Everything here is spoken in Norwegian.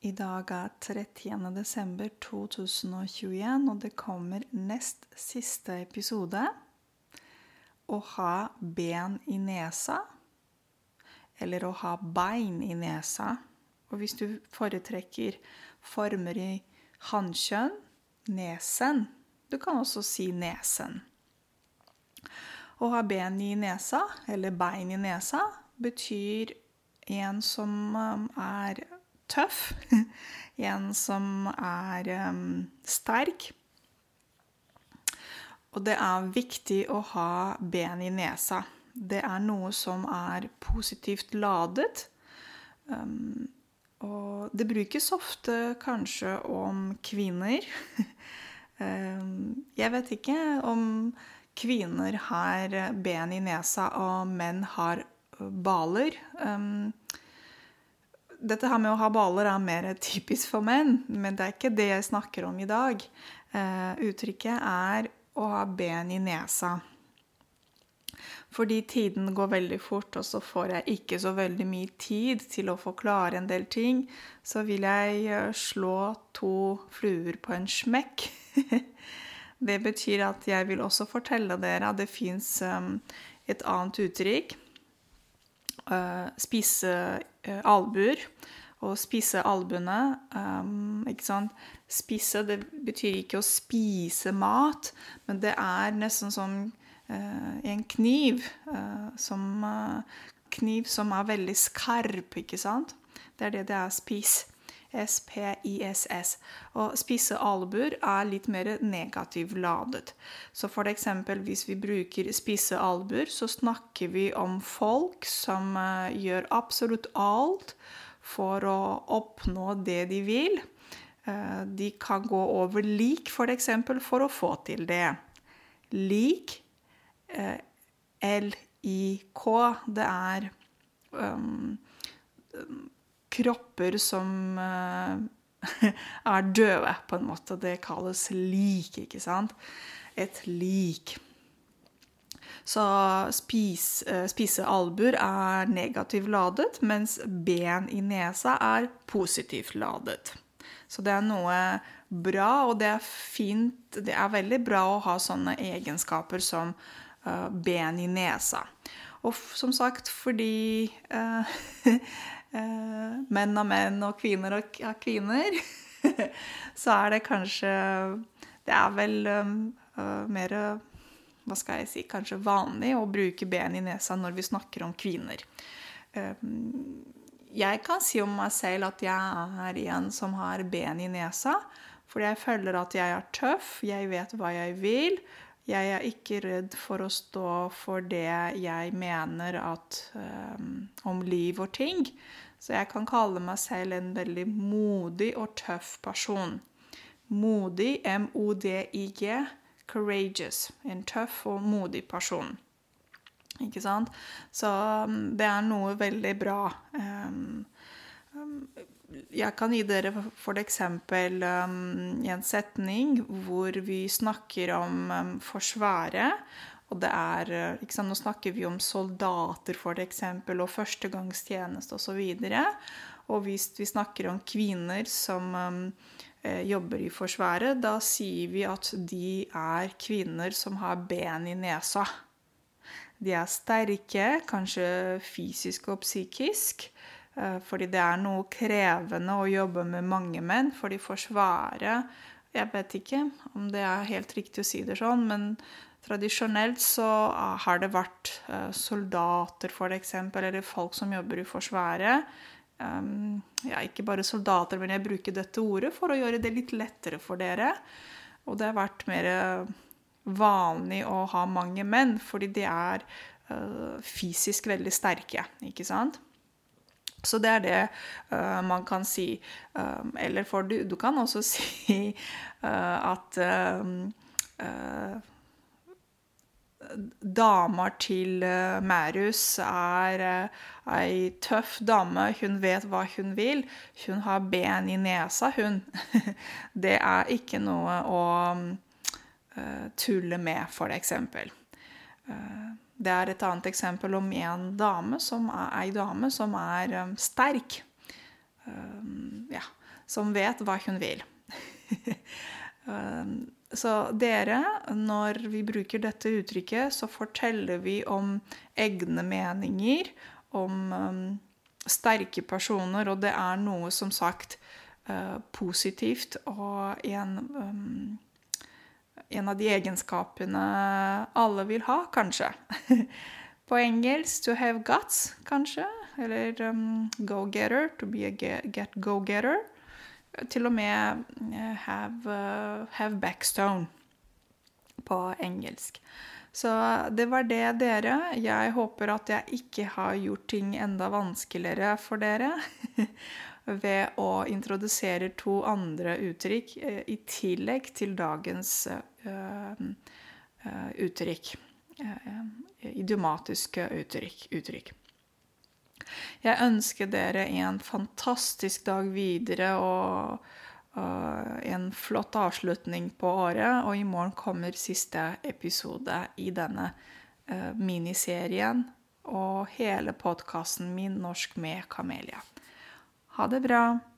I dag 30. desember 2021, og det kommer nest siste episode. Å ha ben i nesa, eller å ha bein i nesa. Og hvis du foretrekker former i hannkjønn, nesen. Du kan også si nesen. Å ha ben i nesa, eller bein i nesa, betyr en som er tøff, en som er sterk. Og det er viktig å ha ben i nesa. Det er noe som er positivt ladet. Og det brukes ofte kanskje om kvinner. Jeg vet ikke om kvinner har ben i nesa og menn har baler. Dette her med å ha baler er mer typisk for menn, men det er ikke det jeg snakker om i dag. Uttrykket er å ha ben i nesa. Fordi tiden går veldig fort, og så får jeg ikke så veldig mye tid til å forklare en del ting, så vil jeg slå 2 fluer på en smekk. Det betyr at jeg vil også fortelle dere at det finnes et annet uttrykk. Spise albuer og spise albuene, ikke sant? Spise, det betyr ikke å spise mat, men det er nesten som en kniv som er veldig skarp, ikke sant? Det er det er spis. S-P-I-S-S. Og spise albuer er litt mer negativt ladet. Så for eksempel hvis vi bruker spise albuer, så snakker vi om folk som gjør absolutt alt for å oppnå det de vil. De kan gå over lik, for eksempel, for å få til det. Lik, L-I-K, det er kropper som er døde, på en måte. Det kalles lik, ikke sant? Et lik. Så spise albuer er negativt ladet, mens ben i nesa er positivt ladet. Så det er noe bra, og det er fint. Det er veldig bra å ha sånne egenskaper som ben i nesa. Og som sagt, fordi menn og menn og kvinner kvinner, så er det kanskje, det er vel mer, hva skal jeg si, kanskje vanlig å bruke ben i nesa når vi snakker om kvinner. Jeg kan si om meg selv at jeg er en som har ben i nesa, for jeg føler at jeg er tøff, jeg vet hva jeg vil, jeg er ikke redd for å stå for det jeg mener om liv og ting. Så jeg kan kalle meg selv en veldig modig og tøff person. Modig, M-O-D-I-G, courageous. En tøff og modig person. Ikke sant? Så det er noe veldig bra. Jeg kan gi dere for eksempel en setning hvor vi snakker om forsvaret, og det er, ikke sant, nå snakker vi om soldater for eksempel, og førstegangstjeneste og så videre, og hvis vi snakker om kvinner som jobber i forsvaret, da sier vi at de er kvinner som har ben i nesa. De er sterke, kanskje fysisk og psykisk, fordi det er noe krevende å jobbe med mange menn, fordi forsvaret, jeg vet ikke om det er helt riktig å si det sånn, men tradisjonelt så har det vært soldater for eksempel, eller folk som jobber i forsvaret. Ja, ikke bare soldater, men jeg bruker dette ordet for å gjøre det litt lettere for dere. Og det har vært mer vanlig å ha mange menn, fordi de er fysisk veldig sterke, ikke sant? Så det er det man kan si. Eller du kan også si at damer til Marius er en tøff dame. Hun vet hva hun vil. Hun har ben i nesa, hun. Det er ikke noe å tulle med, for eksempel. Det er et annet eksempel om en dame som er sterk. Ja. som vet hva hun vil. Så dere, når vi bruker dette uttrykket, så forteller vi om egne meninger, om sterke personer, og det er noe som sagt positivt, og en av de egenskapene alle vil ha, kanskje. På engelsk, to have guts, kanskje, eller go-getter, to be a go-getter. Til og med have backstone på engelsk. Så det var det, dere. Jeg håper at jeg ikke har gjort ting enda vanskeligere for dere ved å introdusere 2 andre uttrykk i tillegg til dagens uttrykk. Idiomatiske uttrykk. Jeg ønsker dere en fantastisk dag videre og en flott avslutning på året, og i morgen kommer siste episode i denne miniserien og hele podcasten Min Norsk med Kamelia. Ha det bra!